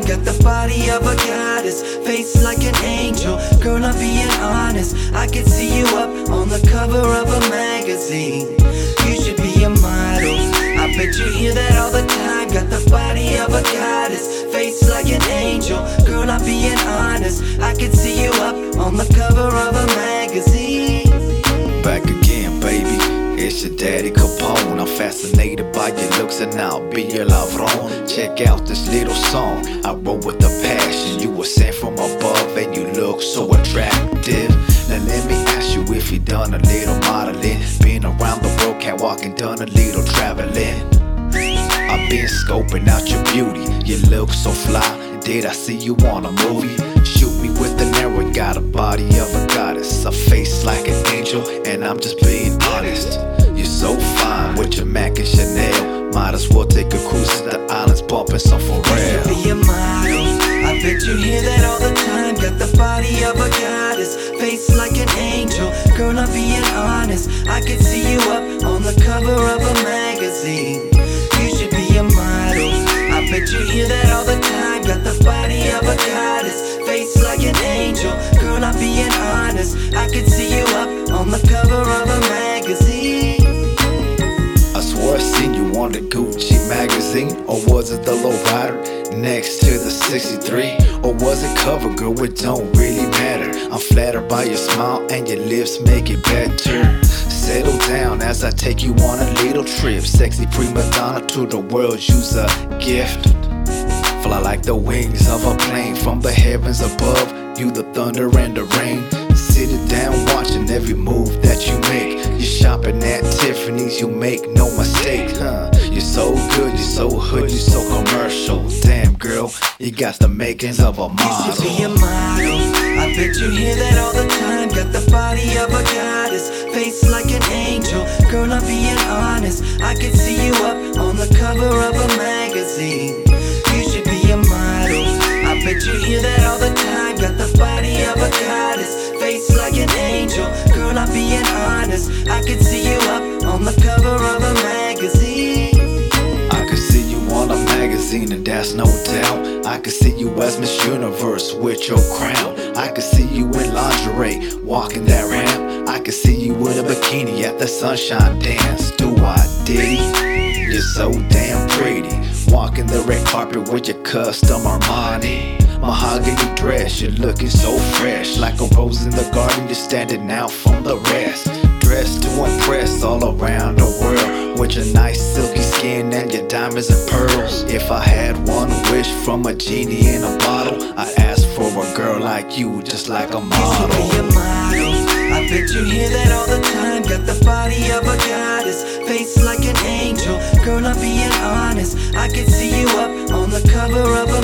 got the body of a goddess, face like an angel. Girl, I'm being honest, I could see you up on the cover of a magazine. You should be a model, I bet you hear that all the time. Got the body of a goddess, face like an angel. Girl, I'm being honest, I could see you up on the cover of a magazine. Back again, baby, it's your daddy Capone. I'm fascinated by your looks and I'll be your ladrón. Check out this little song I wrote with a passion. You were sent from above and you look so attractive. Now let me ask you if you done a little modeling. Been around the world, catwalking, done a little traveling. I've been scoping out your beauty, you look so fly. Did I see you on a movie? Shoot me with an arrow, got a body of a goddess, a face like an angel, and I'm just being honest. You're so fine with your Mac and Chanel. Might as well take a cruise to the islands, bumping some Pharrell. Be a model, I bet you hear that all the time. Got the body of a goddess, face like an angel. Girl, I'm being honest, I could see you up on the cover of a magazine. You should be a model, I bet you hear that all the time. Got the body of a goddess, face like an angel. Girl, I'm being honest, I could see you up on the cover of a magazine. I swore I seen you on the Gucci magazine. Or was it the lowrider next to the 63? Or was it CoverGirl? It don't really matter. I'm flattered by your smile and your lips make it better. Settle down as I take you on a little trip. Sexy prima donna to the world, you's a gift. Fly like the wings of a plane from the heavens above. You the thunder and the rain. Sitting down watching every move that you make. You're shopping at Tiffany's, you make no mistake, huh? You're so good, you're so hood, you're so commercial. Damn girl, you got the makings of a model. You should be a model, I bet you hear that all the time. Got the body of a goddess, face like an angel. Girl, I'm being honest, I could see you up on the cover of a magazine. You should be a model, I bet you hear that all the time. Got the body of a goddess, face like an angel. Girl, I'm being honest, I could see you up on the cover of a magazine. I could see you on a magazine and that's no doubt. I could see you as Miss Universe with your crown. I could see you in lingerie, walking that ramp. I could see you in a bikini at the Sunshine Dance. Do I, Diddy? You're so damn pretty, walking the red carpet with your custom Armani mahogany dress. You're looking so fresh, like a rose in the garden. You're standing out from the rest, dressed to impress all around the world with your nice silky skin and your diamonds and pearls. If I had one wish from a genie in a bottle, I'd ask for a girl like you, just like a model. You should be a model, I bet you hear that all the time. Got the body of a goddess, face like an angel. Girl, I'm being honest, I could see you up on the cover of a